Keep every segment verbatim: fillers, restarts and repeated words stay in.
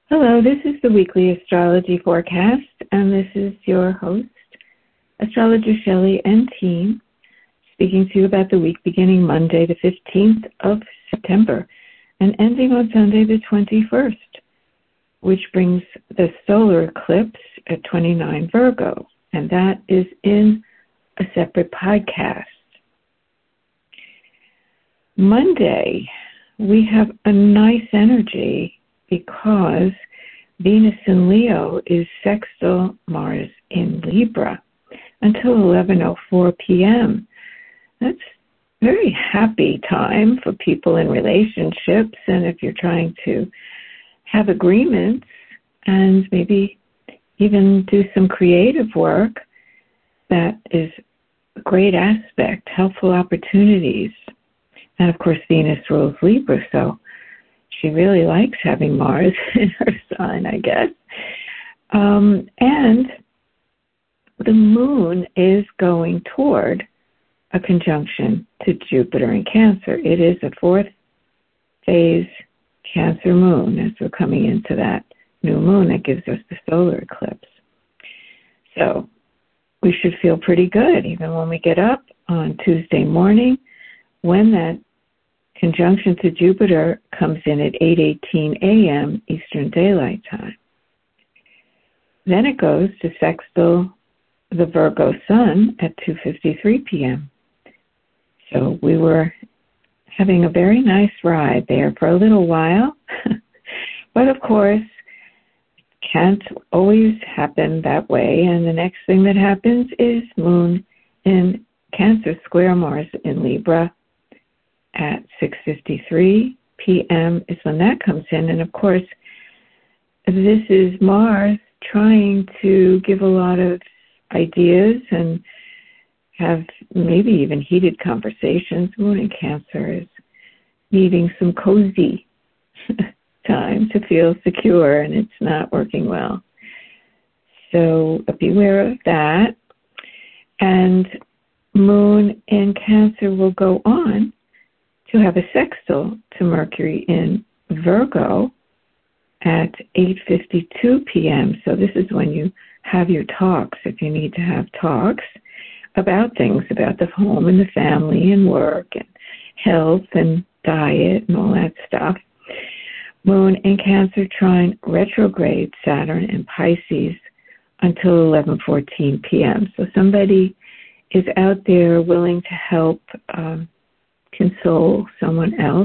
Hello, this is the weekly astrology forecast, and this is your host, astrologer Shelley and team, speaking to you about the week beginning Monday, the fifteenth of September, and ending on Sunday, the twenty-first, which brings the solar eclipse at twenty-nine Virgo, and that is in a separate podcast. Monday, we have a nice energy because Venus in Leo is sextile Mars in Libra until eleven oh four p.m. That's a very happy time for people in relationships, and if you're trying to have agreements and maybe even do some creative work, that is a great aspect, helpful opportunities. And of course, Venus rules Libra, so she really likes having Mars in her sign, I guess. Um, and the moon is going toward a conjunction to Jupiter in Cancer. It is a fourth phase Cancer moon as we're coming into that new moon that gives us the solar eclipse. So we should feel pretty good even when we get up on Tuesday morning when that conjunction to Jupiter comes in at eight eighteen a.m. Eastern Daylight Time. Then it goes to sextile the Virgo Sun at two fifty-three p.m. So we were having a very nice ride there for a little while. But of course, it can't always happen that way. And the next thing that happens is Moon in Cancer square Mars in Libra at six fifty-three p.m. is when that comes in. And of course, this is Mars trying to give a lot of ideas and have maybe even heated conversations. Moon in Cancer is needing some cozy time to feel secure, and it's not working well. So beware of that. And Moon in Cancer will go on to have a sextile to Mercury in Virgo at eight fifty-two p.m. So this is when you have your talks, if you need to have talks about things about the home and the family and work and health and diet and all that stuff. Moon in Cancer trine retrograde Saturn in Pisces until eleven fourteen p.m. So somebody is out there willing to help um, console someone else.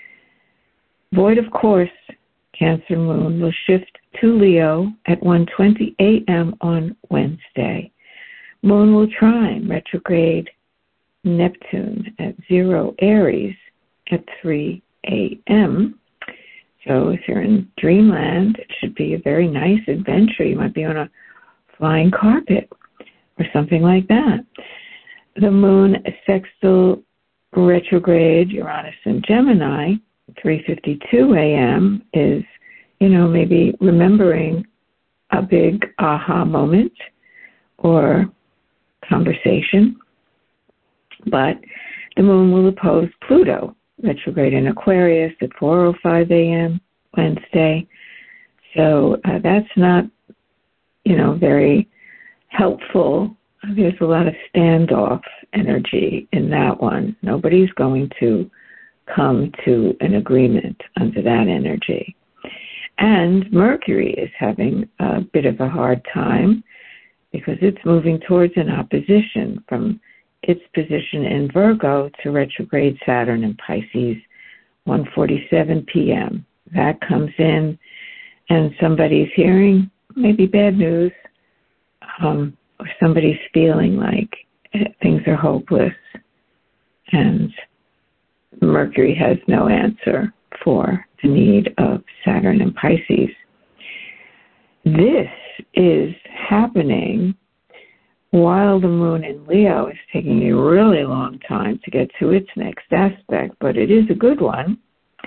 Void of course, Cancer moon will shift to Leo at one twenty a.m. on Wednesday. Moon will trine retrograde Neptune at zero Aries at three a.m. So if you're in dreamland, it should be a very nice adventure. You might be on a flying carpet or something like that. The moon sextile retrograde Uranus in Gemini, three fifty-two a.m. is, you know, maybe remembering a big aha moment or conversation. But the moon will oppose Pluto, retrograde in Aquarius at four oh five a.m. Wednesday. So uh, that's not, you know, very helpful. There's a lot of standoff energy in that one. Nobody's going to come to an agreement under that energy. And Mercury is having a bit of a hard time because it's moving towards an opposition from its position in Virgo to retrograde Saturn in Pisces, one forty-seven p.m. That comes in, and somebody's hearing maybe bad news, um, or somebody's feeling like things are hopeless, and Mercury has no answer for the need of Saturn and Pisces. This is happening while the moon in Leo is taking a really long time to get to its next aspect, but it is a good one.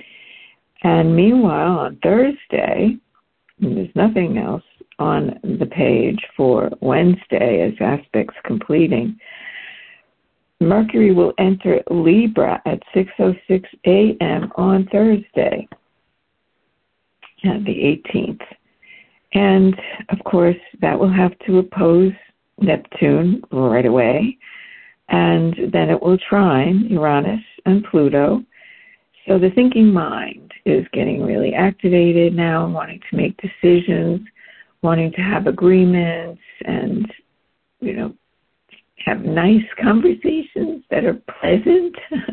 And meanwhile, on Thursday, there's nothing else on the page for Wednesday as aspects completing. Mercury will enter Libra at six oh six a.m. on Thursday. uh, the eighteenth. And, of course, that will have to oppose Neptune right away, and then it will trine Uranus and Pluto. So the thinking mind is getting really activated now, wanting to make decisions, wanting to have agreements, and, you know, have nice conversations that are pleasant.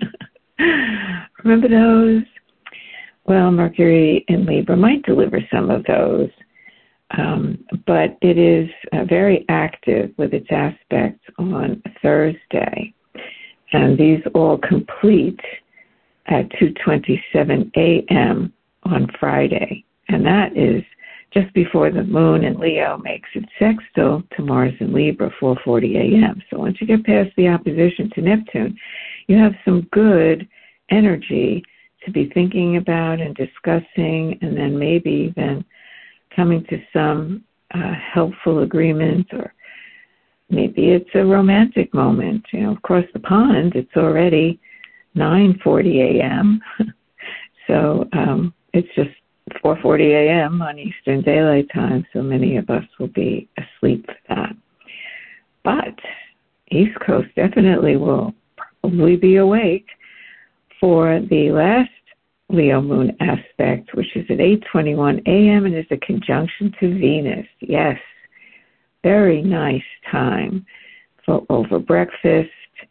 Remember those? Well, Mercury in Libra might deliver some of those. Um, but it is uh, very active with its aspects on Thursday. And these all complete at two twenty-seven a.m. on Friday. And that is just before the moon in Leo makes its sextile to Mars in Libra, four forty a.m. So once you get past the opposition to Neptune, you have some good energy to be thinking about and discussing, and then maybe even coming to some uh, helpful agreement, or maybe it's a romantic moment. You know, across the pond, it's already nine forty a.m., so um, it's just four forty a.m. on Eastern Daylight Time, so many of us will be asleep for that. But East Coast definitely will probably be awake for the last Leo moon aspect, which is at eight twenty-one a.m. and is a conjunction to Venus. Yes, very nice time for over breakfast,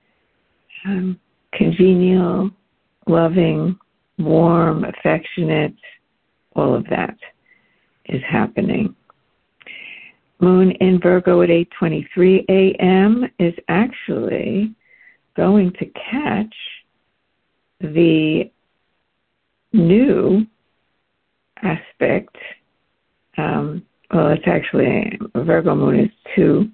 um, congenial, loving, warm, affectionate, all of that is happening. Moon in Virgo at eight twenty-three a.m. is actually going to catch the new aspect. Um, well, it's actually, Virgo moon is too,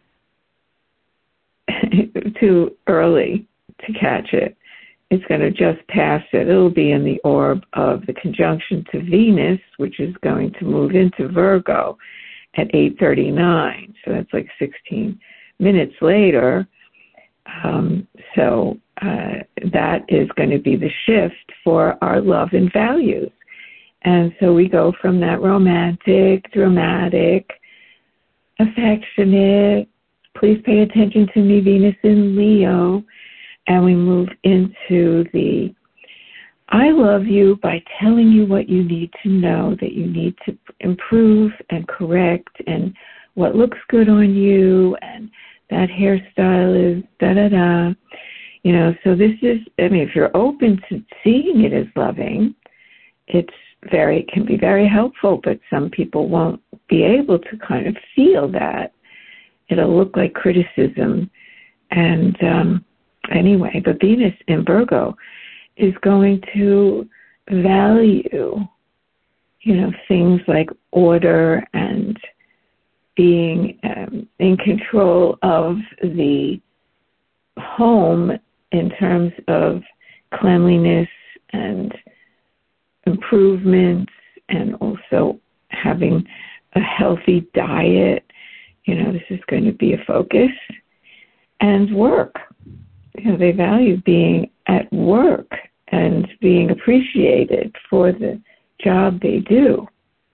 too early to catch it. It's going to just pass it. It'll be in the orb of the conjunction to Venus, which is going to move into Virgo at eight thirty-nine. So that's like sixteen minutes later. Um, so uh, that is going to be the shift for our love and values. And so we go from that romantic, dramatic, affectionate, please pay attention to me, Venus in Leo, and we move into the I love you by telling you what you need to know, that you need to improve and correct, and what looks good on you, and that hairstyle is da-da-da. You know, so this is, I mean, if you're open to seeing it as loving, it's very, it can be very helpful, but some people won't be able to kind of feel that. It'll look like criticism. And um, anyway, but Venus in Virgo is going to value, you know, things like order and being um, in control of the home in terms of cleanliness and improvements, and also having a healthy diet. You know, this is going to be a focus. And work. You know, they value being at work and being appreciated for the job they do.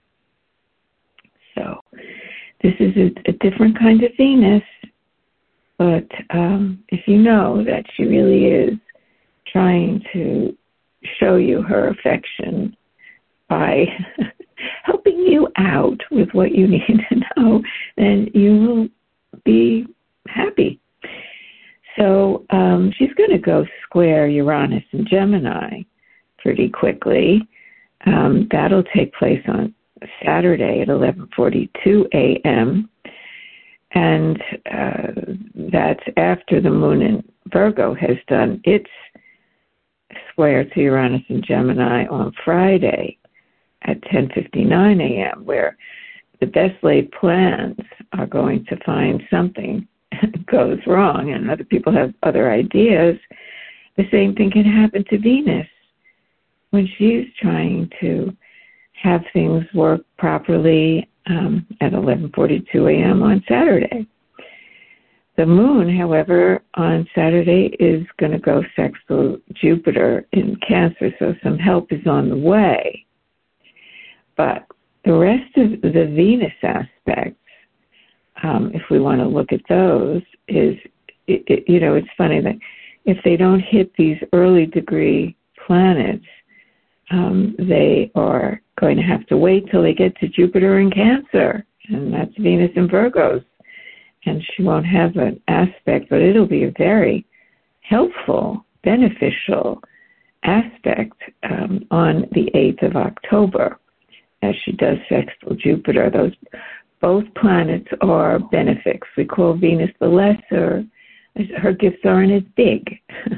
So this is a, a different kind of Venus, but um, if you know that she really is trying to show you her affection by helping you out with what you need to know, then you will be happy. So um, she's going to go square Uranus and Gemini pretty quickly. Um, that'll take place on Saturday at eleven forty-two a.m. And uh, that's after the moon in Virgo has done its square to Uranus and Gemini on Friday at ten fifty-nine a.m., where the best laid plans are going to find something goes wrong and other people have other ideas. The same thing can happen to Venus when she's trying to have things work properly um, at eleven forty-two a.m. on Saturday. The moon, however, on Saturday is going to go sextile Jupiter in Cancer, so some help is on the way. But the rest of the Venus aspects, um, if we want to look at those, is, it, it, you know, it's funny that if they don't hit these early degree planets, um, they are going to have to wait till they get to Jupiter in Cancer, and that's Venus in Virgos. And she won't have an aspect, but it'll be a very helpful, beneficial aspect um, on the eighth of October as she does sextile Jupiter. Those both planets are benefics. We call Venus the lesser. Her gifts aren't as big,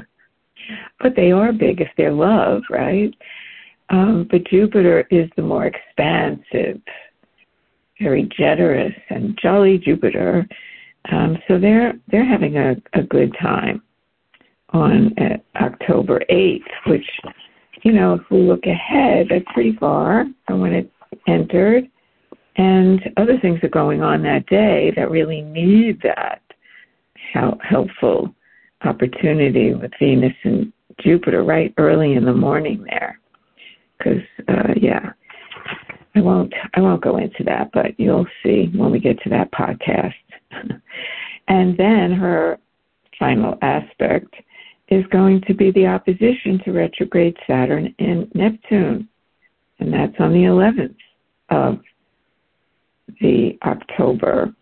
but they are big if they're love, right? Um, but Jupiter is the more expansive, very generous and jolly Jupiter. Um, so they're they're having a, a good time on uh, October eighth, which, you know, if we look ahead, that's pretty far from when it entered. And other things are going on that day that really need that help, helpful opportunity with Venus and Jupiter right early in the morning there. Because, uh, yeah, I won't I won't go into that, but you'll see when we get to that podcast. And then her final aspect is going to be the opposition to retrograde Saturn in Neptune. And that's on the eleventh of the October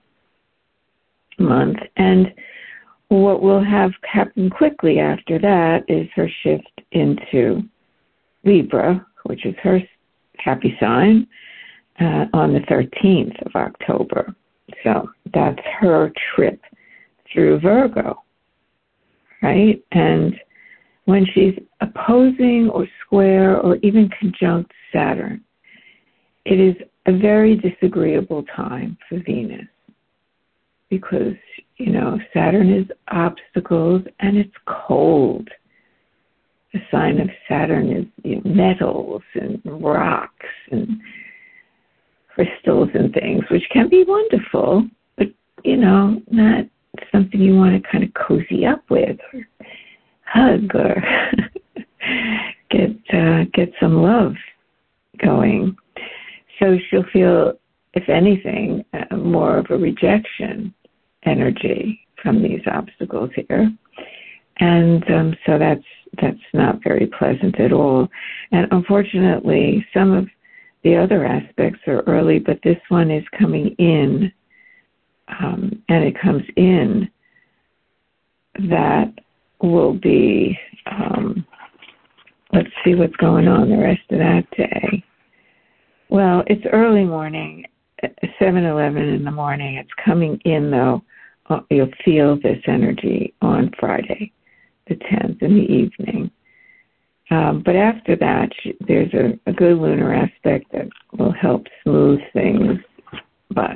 month. And what will have happen quickly after that is her shift into Libra, which is her happy sign, uh, on the thirteenth of October. So that's her trip through Virgo, right? And when she's opposing or square or even conjunct Saturn, it is a very disagreeable time for Venus because, you know, Saturn is obstacles and it's cold. The sign of Saturn is, you know, metals and rocks and crystals and things, which can be wonderful, but, you know, not something you want to kind of cozy up with or hug or get uh, get some love going. So she'll feel, if anything, uh, more of a rejection energy from these obstacles here. And um, so that's that's not very pleasant at all. And unfortunately, some of the other aspects are early, but this one is coming in, um, and it comes in that will be, um, let's see what's going on the rest of that day. Well, it's early morning, seven eleven in the morning. It's coming in, though. You'll feel this energy on Friday, the tenth, in the evening. Um, but after that, there's a, a good lunar aspect that will help smooth things. But,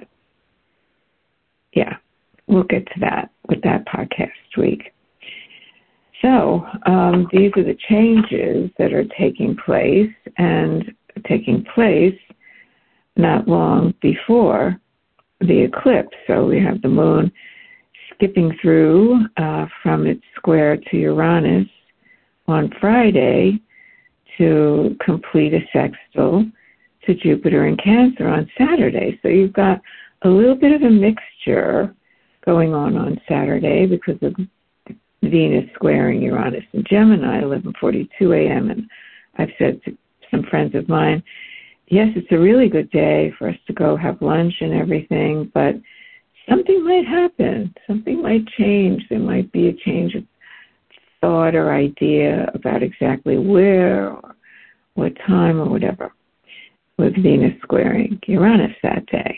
yeah, we'll get to that with that podcast week. So um, these are the changes that are taking place and taking place not long before the eclipse. So we have the moon skipping through uh, from its square to Uranus on Friday to complete a sextile to Jupiter in Cancer on Saturday. So you've got a little bit of a mixture going on on Saturday because of Venus squaring Uranus in Gemini, eleven forty-two a.m. And I've said to some friends of mine, yes, it's a really good day for us to go have lunch and everything, but something might happen. Something might change. There might be a change of thought or idea about exactly where or what time or whatever with Venus squaring Uranus that day.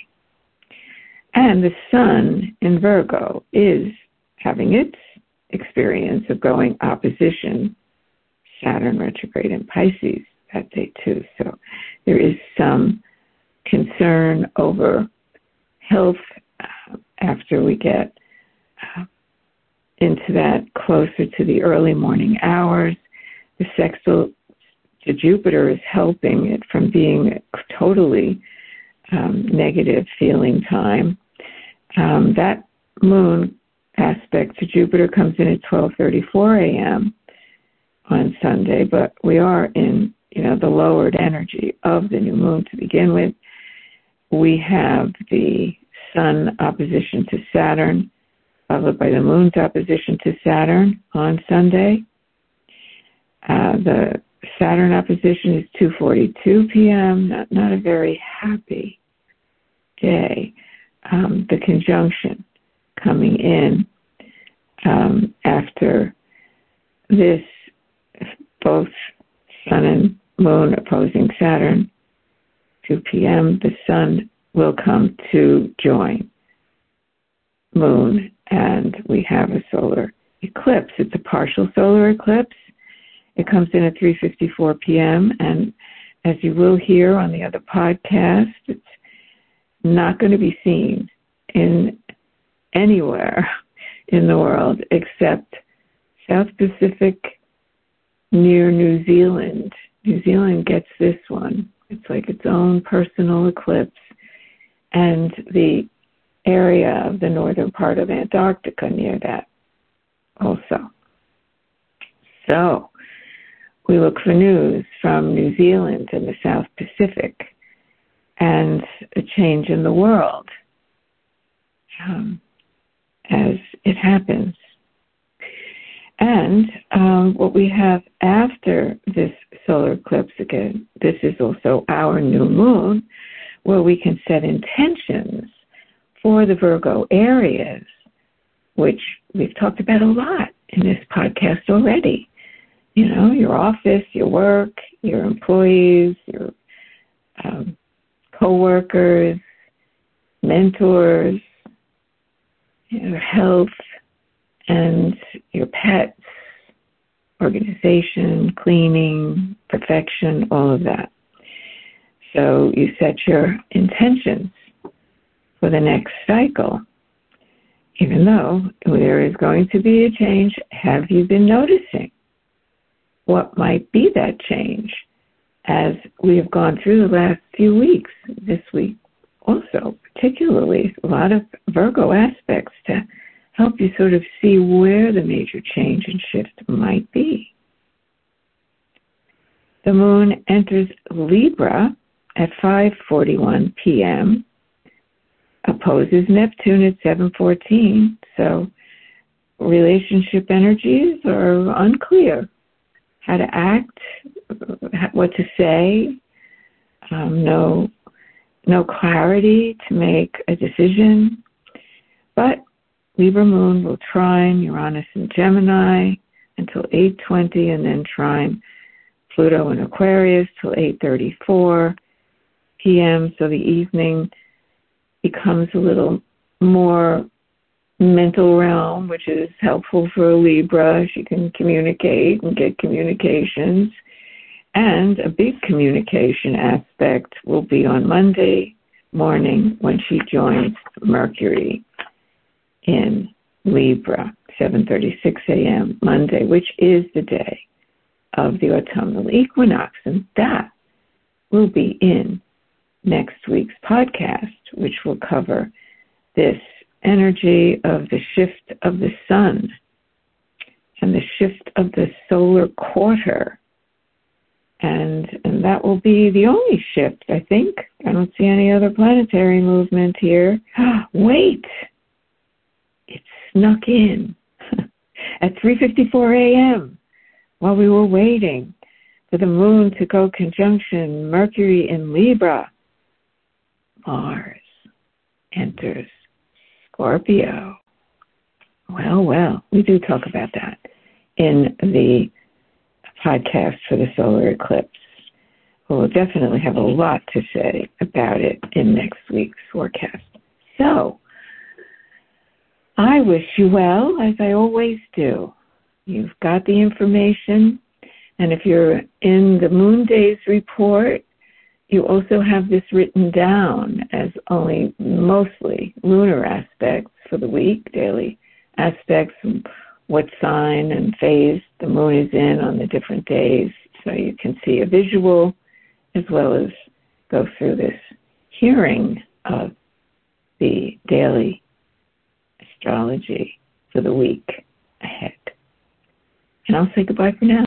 And the sun in Virgo is having its experience of going opposition Saturn retrograde in Pisces that day too. So there is some concern over health uh, after we get uh, into that closer to the early morning hours. The sextile to Jupiter is helping it from being a totally um, negative feeling time. Um, that moon aspect to Jupiter comes in at twelve thirty-four a.m. on Sunday, but we are in you know, the lowered energy of the new moon to begin with. We have the sun opposition to Saturn, followed by the moon's opposition to Saturn on Sunday. Uh, the Saturn opposition is two forty-two p.m., not, not a very happy day. Um, the conjunction coming in um, after this, both sun and moon opposing Saturn, two p.m., the sun will come to join moon, and we have a solar eclipse. It's a partial solar eclipse. It comes in at three fifty-four p.m., and as you will hear on the other podcast, it's not going to be seen in anywhere in the world except South Pacific near New Zealand. New Zealand gets this one. It's like its own personal eclipse. And the area of the northern part of Antarctica near that also. So we look for news from New Zealand and the South Pacific and a change in the world um, as it happens. And um, what we have after this solar eclipse, again, this is also our new moon, where we can set intentions for the Virgo areas, which we've talked about a lot in this podcast already. You know, your office, your work, your employees, your um, co-workers, mentors, your health, and your pets, organization, cleaning, perfection, all of that. So you set your intentions for the next cycle. Even though there is going to be a change, have you been noticing what might be that change as we have gone through the last few weeks, this week also, particularly a lot of Virgo aspects to help you sort of see where the major change and shift might be. The moon enters Libra at five forty-one p.m., opposes Neptune at seven fourteen, so relationship energies are unclear. How to act, what to say, um, no, no clarity to make a decision. But Libra moon will trine Uranus and Gemini until eight twenty, and then trine Pluto in Aquarius till eight thirty-four p.m. So the evening becomes a little more mental realm, which is helpful for a Libra. She can communicate and get communications. And a big communication aspect will be on Monday morning when she joins Mercury in Libra, seven thirty-six a.m. Monday, which is the day of the autumnal equinox. And that will be in next week's podcast, which will cover this energy of the shift of the sun and the shift of the solar quarter. And, and that will be the only shift, I think. I don't see any other planetary movement here. Wait! It snuck in at three fifty-four a.m. while we were waiting for the moon to go conjunction Mercury in Libra. Mars enters Scorpio. Well, well, we do talk about that in the podcast for the solar eclipse. We'll definitely have a lot to say about it in next week's forecast. So, I wish you well, as I always do. You've got the information, and if you're in the Moon Days report, you also have this written down as only mostly lunar aspects for the week, daily aspects, what sign and phase the moon is in on the different days, so you can see a visual as well as go through this hearing of the daily astrology for the week ahead. And I'll say goodbye for now.